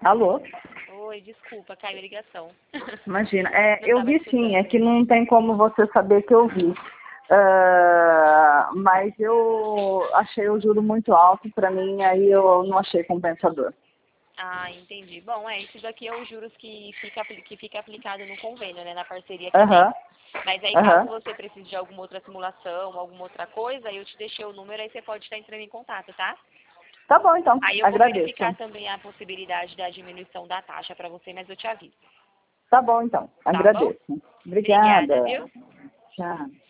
Alô? Oi, desculpa, caiu a ligação. Imagina. Não Eu tava vi sim, é escutando. que não tem como você saber que eu vi. Mas eu achei o juro muito alto para mim, aí eu não achei compensador. Ah, entendi. Bom, isso daqui é os juros que fica aplicado no convênio, né, na parceria que tem. Aham, Mas aí, caso aham. você precise de alguma outra simulação, alguma outra coisa, eu te deixei o número, aí você pode estar entrando em contato, tá? Tá bom então, Aí eu vou agradeço. verificar também a possibilidade da diminuição da taxa para você, mas eu te aviso. Tá bom então, Tá bom? agradeço. Obrigada, Obrigada. viu? Tchau.